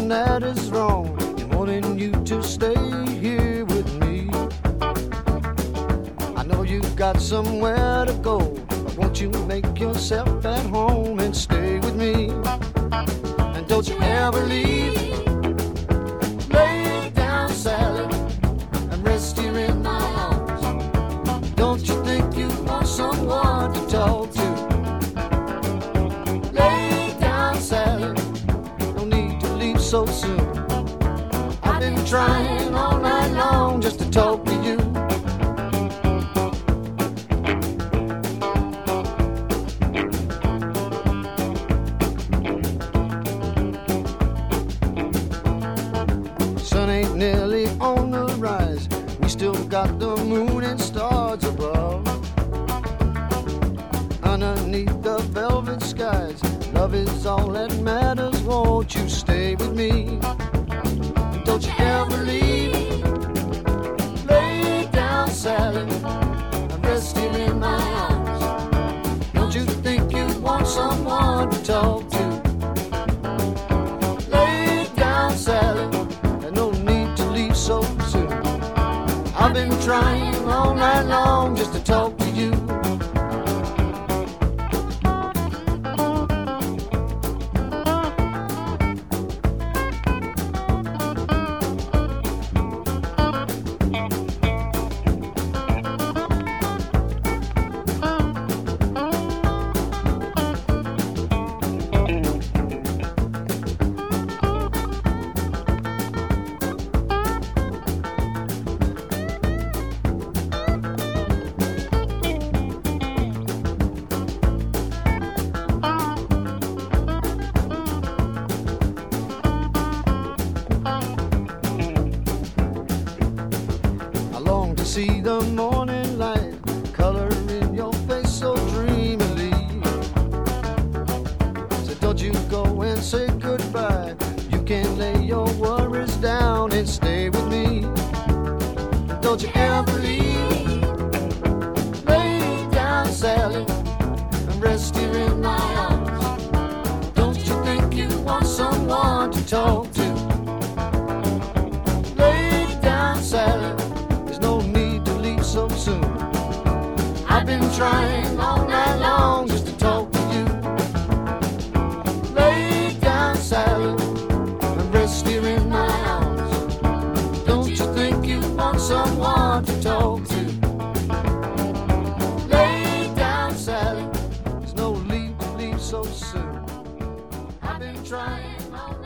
something that is wrong in wanting you to stay here with me. I know you've got somewhere to go, but won't you make yourself at home and stay with me? And don't you ever leave. Lay down, Sally, and rest here in my arms. Don't you think you want someone to talk to? Lay down, Sally, no need to leave so soon. I've been trying all night long just to talk to you. Sun ain't nearly on the rise, we still got the moon and stars above. Underneath the velvet skies, love is all that matters. Won't you stay with me? Don't you ever leave. Lay down, Sally, and rest here in my arms. Don't you think you want someone to talk to? Lay down, Sally, and no need to leave so soon. I've been trying all night long just to talk to you. See the morning light color in your face so dreamily. So don't you go and say goodbye. You can lay your worries down and stay with me. Don't you ever leave. Lay down, Sally, and rest here in my arms. Don't you think you want someone to talk to? Lay down, Sally, so soon. I've been trying all night long just to talk to you. Lay down, Sally, and rest here in my arms. Don't you think you want someone to talk to? Lay down, Sally, there's no need to leave so soon. I've been trying all night.